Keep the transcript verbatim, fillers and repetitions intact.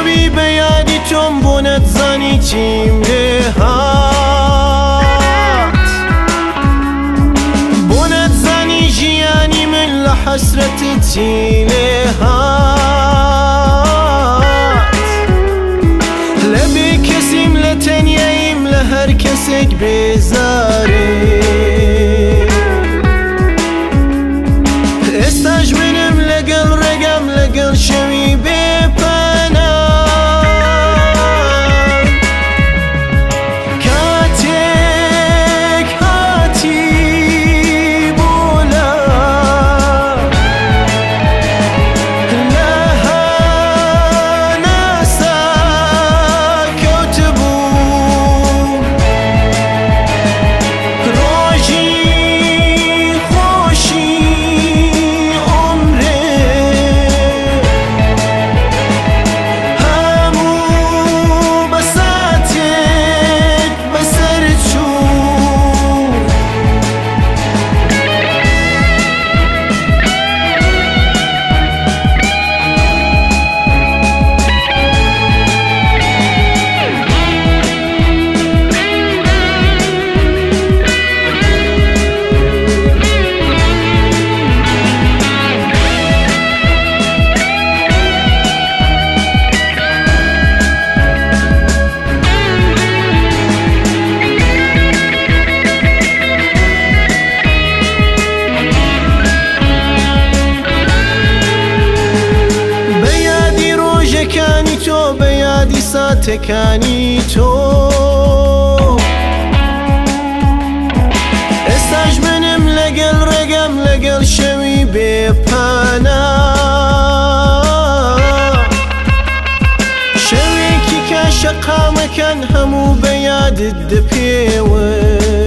شەوی بە یادی تۆم بۆ نەتزانی چیم لێ هات، بۆ نەتزانی ژیانی من لە حەسرەتت چی لێ هات. لە بێکەسیم لە تەنیاییم لە هەر کەسێک بێزارێ، ئێستاش منم لەگەڵ ڕێگەم لەگەڵ شەوی بێپەنا. کاتێک هاتی بۆلا لە هەناسا کەوتبوو، ڕۆژی خۆشی تۆ بە یادی ساتەکانی تۆ، ئێستاش منم لەگەڵ ڕێگەم لەگەڵ شەوی بێپەنا. شەوێکی کە شەقامەکان هەموو بە یادت دەپێون،